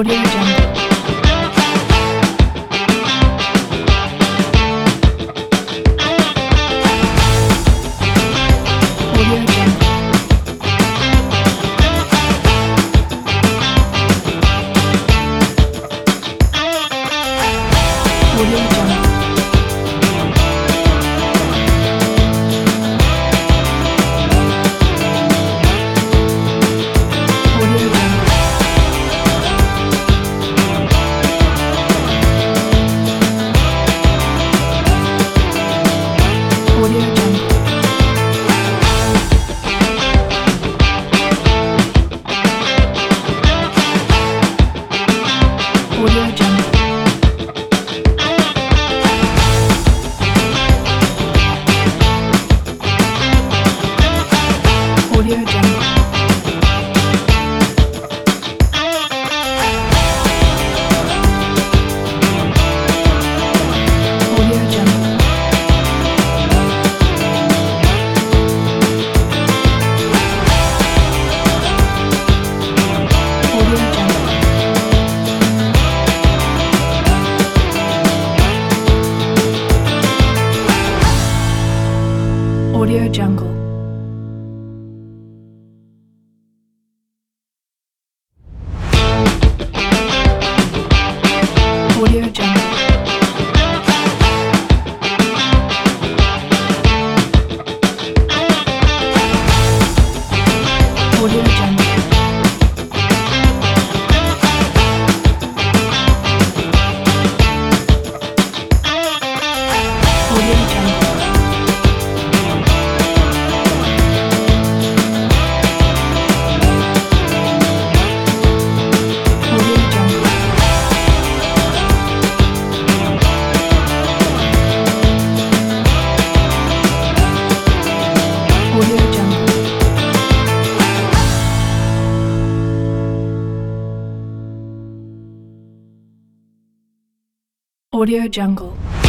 Audio Jungle. Audio Jungle. Audio Jungle. Audio Jungle. Audio Jungle. Audio Jungle. Audio Jungle. Audio Jungle. Audio Jungle. Audio Jungle. Audio Jungle. Audio Jungle. Audio Jungle. Audio Jungle. Audio Jungle.